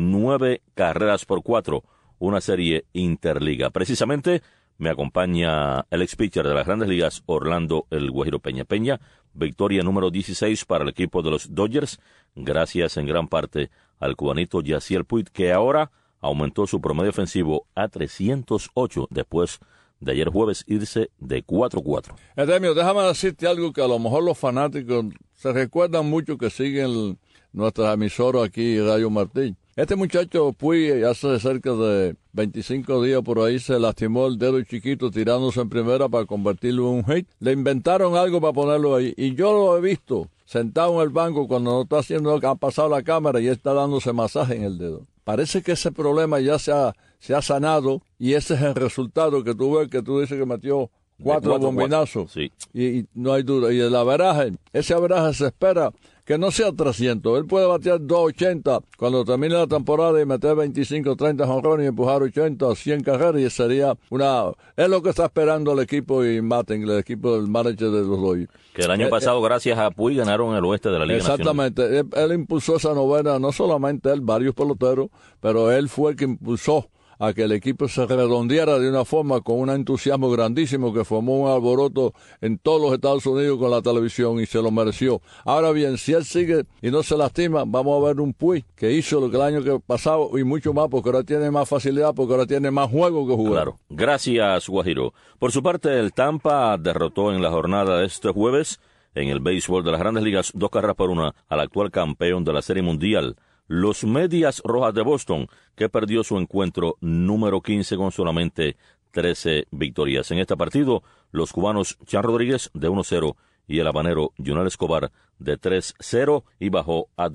9 carreras por 4, una serie interliga. Precisamente me acompaña el ex-pitcher de las Grandes Ligas, Orlando El Guajiro Peña. Peña, victoria número 16 para el equipo de los Dodgers, gracias en gran parte al cubanito Yaciel Puig, que ahora aumentó su promedio ofensivo a 308 después de ayer jueves irse de 4-4. Edemio, déjame decirte algo que a lo mejor los fanáticos se recuerdan mucho que siguen nuestra emisora aquí, Radio Martí. Este muchacho Puig hace cerca de 25 días por ahí se lastimó el dedo chiquito tirándose en primera para convertirlo en un hit. Le inventaron algo para ponerlo ahí y yo lo he visto sentado en el banco cuando no está haciendo lo que ha pasado la cámara y está dándose masaje en el dedo. Parece que ese problema ya se ha sanado y ese es el resultado que tú ves, que tú dices que metió 4 bombinazos. Sí. Y no hay duda. Y el averaje, ese averaje se espera que no sea 300. Él puede batear 280 cuando termine la temporada y meter 25, 30 jonrones y empujar 80, 100 carreras y sería es lo que está esperando el equipo y Matten, el equipo del manager de los Dodgers. Que el año pasado, gracias a Puig, ganaron el oeste de la Liga Exactamente. Nacional. Él impulsó esa novena, no solamente él, varios peloteros, pero él fue el que impulsó a que el equipo se redondeara de una forma con un entusiasmo grandísimo que formó un alboroto en todos los Estados Unidos con la televisión y se lo mereció. Ahora bien, si él sigue y no se lastima, vamos a ver un Puig que hizo lo que el año que pasado y mucho más, porque ahora tiene más facilidad, porque ahora tiene más juego que jugar. Claro. Gracias, Guajiro. Por su parte, el Tampa derrotó en la jornada de este jueves en el béisbol de las Grandes Ligas 2 carreras por 1 al actual campeón de la Serie Mundial, los Medias Rojas de Boston, que perdió su encuentro número 15 con solamente 13 victorias. En este partido, los cubanos Chan Rodríguez de 1-0 y el habanero Junel Escobar de 3-0 y bajó a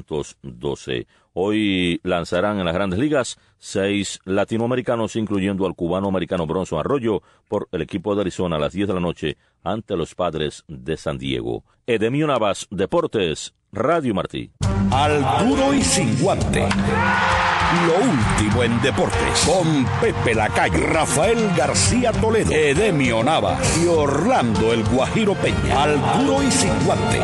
212. Hoy lanzarán en las Grandes Ligas 6 latinoamericanos, incluyendo al cubano-americano Bronson Arroyo, por el equipo de Arizona a las 10 de la noche ante los Padres de San Diego. Edemio Navas, Deportes, Radio Martí. Al Duro y Sin Guante. Lo último en deportes. Con Pepe Lacayo, Rafael García Toledo, Edemio Navas y Orlando El Guajiro Peña. Al Duro y Sin Guante.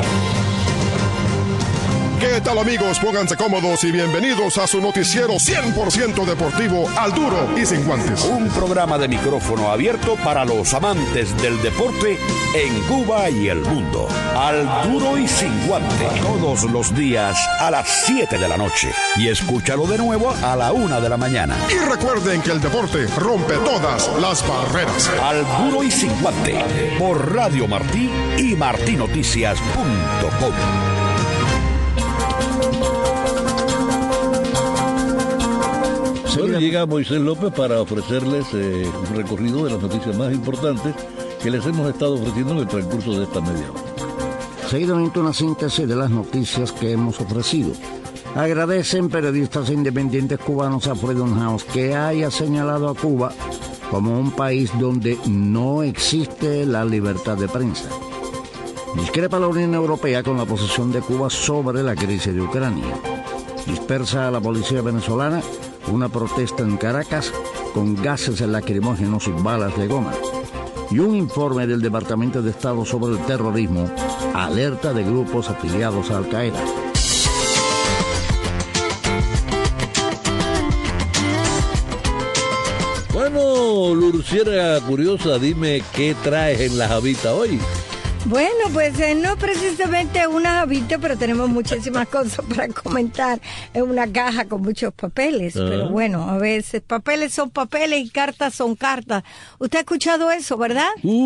¿Qué tal, amigos? Pónganse cómodos y bienvenidos a su noticiero 100% deportivo, Al Duro y Sin Guantes. Un programa de micrófono abierto para los amantes del deporte en Cuba y el mundo. Al Duro y Sin Guante. Todos los días a las 7 de la noche. Y escúchalo de nuevo a la 1 de la mañana. Y recuerden que el deporte rompe todas las barreras. Al Duro y Sin Guante. Por Radio Martí y martinoticias.com. Bueno, llega Moisés López para ofrecerles un recorrido de las noticias más importantes que les hemos estado ofreciendo en el transcurso de esta media hora. Seguidamente una síntesis de las noticias que hemos ofrecido. Agradecen periodistas independientes cubanos a Freedom House que haya señalado a Cuba como un país donde no existe la libertad de prensa. Discrepa la Unión Europea con la posición de Cuba sobre la crisis de Ucrania. Dispersa a la policía venezolana una protesta en Caracas con gases lacrimógenos y balas de goma. Y un informe del Departamento de Estado sobre el terrorismo alerta de grupos afiliados a Al Qaeda. Luciérnaga Curiosa, dime qué traes en la jabita hoy. Bueno, pues no precisamente una jabita, pero tenemos muchísimas cosas para comentar. Es una caja con muchos papeles, pero bueno, a veces papeles son papeles y cartas son cartas. ¿Usted ha escuchado eso, verdad?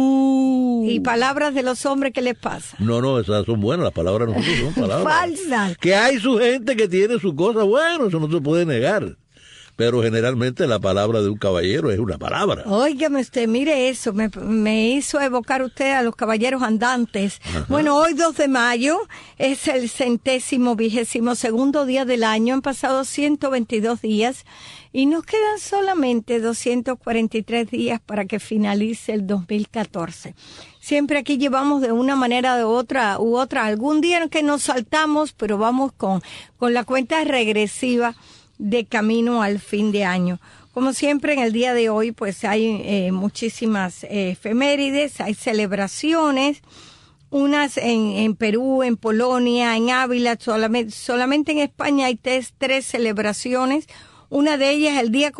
Y palabras de los hombres, ¿qué les pasa? No, esas son buenas, las palabras no son palabras. Falsas. Que hay su gente que tiene su cosa, bueno, eso no se puede negar. Pero generalmente la palabra de un caballero es una palabra. Óigame usted, mire eso, me hizo evocar usted a los caballeros andantes. Ajá. Bueno, hoy 2 de mayo es el 122º día del año, han pasado 122 días y nos quedan solamente 243 días para que finalice el 2014. Siempre aquí llevamos de una manera u otra, algún día en que nos saltamos, pero vamos con la cuenta regresiva de camino al fin de año. Como siempre, en el día de hoy, pues hay muchísimas efemérides, hay celebraciones, unas en Perú, en Polonia, en Ávila, solamente en España hay tres celebraciones. Una de ellas es el Día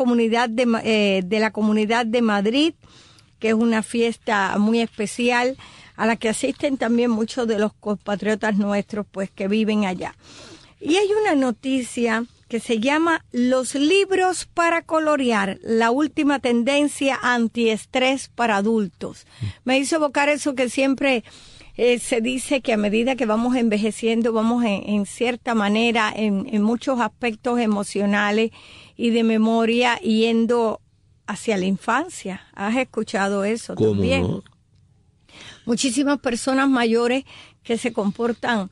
de la Comunidad de Madrid, que es una fiesta muy especial a la que asisten también muchos de los compatriotas nuestros, pues que viven allá. Y hay una noticia que se llama Los libros para colorear, la última tendencia antiestrés para adultos. Me hizo evocar eso que siempre se dice, que a medida que vamos envejeciendo, vamos en cierta manera, en muchos aspectos emocionales y de memoria, yendo hacia la infancia. ¿Has escuchado eso también? ¿Cómo no? Muchísimas personas mayores que se comportan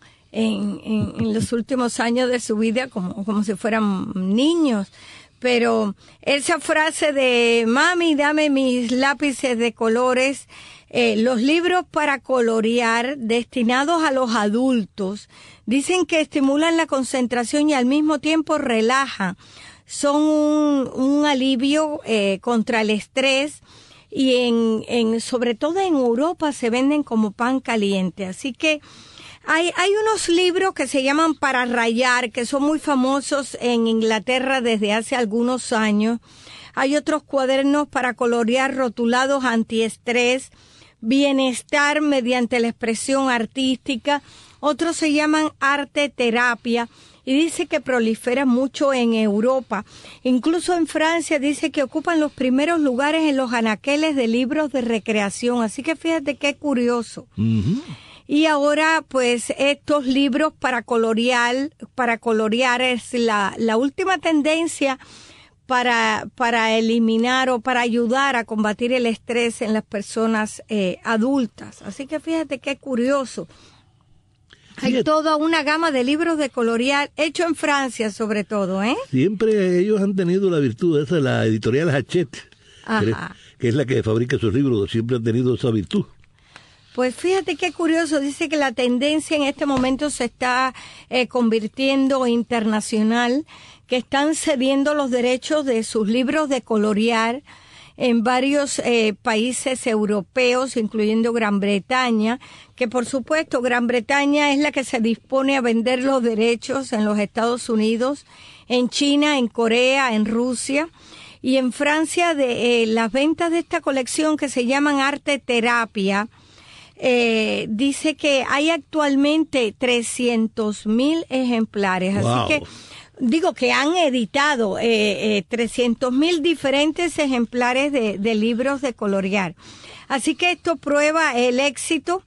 en los últimos años de su vida como si fueran niños. Pero esa frase de mami, dame mis lápices de colores, los libros para colorear destinados a los adultos, dicen que estimulan la concentración y al mismo tiempo relajan. Son un alivio contra el estrés y sobre todo en Europa se venden como pan caliente. Así que hay unos libros que se llaman para rayar, que son muy famosos en Inglaterra desde hace algunos años. Hay otros cuadernos para colorear rotulados antiestrés, bienestar mediante la expresión artística. Otros se llaman arte terapia y dice que prolifera mucho en Europa. Incluso en Francia dice que ocupan los primeros lugares en los anaqueles de libros de recreación. Así que fíjate qué curioso. Uh-huh. Y ahora, pues, estos libros para colorear es la última tendencia para eliminar o para ayudar a combatir el estrés en las personas adultas. Así que fíjate qué curioso. Hay toda una gama de libros de colorear, hecho en Francia sobre todo, ¿eh? Siempre ellos han tenido la virtud, esa, la editorial Hachette, que es la que fabrica sus libros, siempre han tenido esa virtud. Pues fíjate qué curioso, dice que la tendencia en este momento se está convirtiendo internacional, que están cediendo los derechos de sus libros de colorear en varios países europeos, incluyendo Gran Bretaña, que por supuesto Gran Bretaña es la que se dispone a vender los derechos en los Estados Unidos, en China, en Corea, en Rusia. Y en Francia, las ventas de esta colección que se llaman Arte Terapia, dice que hay actualmente 300,000 ejemplares. Wow. Así que digo que han editado 300,000 diferentes ejemplares de libros de colorear. Así que esto prueba el éxito.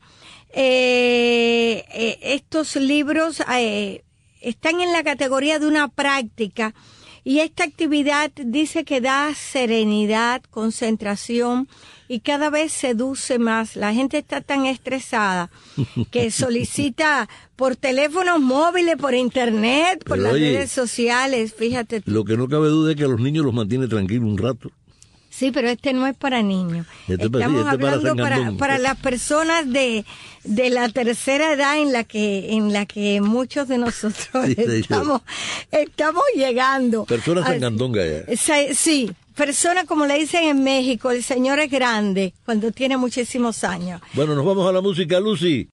Estos libros están en la categoría de una práctica y esta actividad dice que da serenidad, concentración y cada vez seduce más. La gente está tan estresada que solicita por teléfonos móviles, por internet, por las redes sociales, fíjate tú. Lo que no cabe duda es que a los niños los mantiene tranquilos un rato. Sí, pero este no es para niños. Estamos hablando para las personas de la tercera edad en la que muchos de nosotros estamos llegando. Personas sangandonga ya. Sí. Persona, como le dicen en México, el señor es grande cuando tiene muchísimos años. Bueno, nos vamos a la música, Lucy.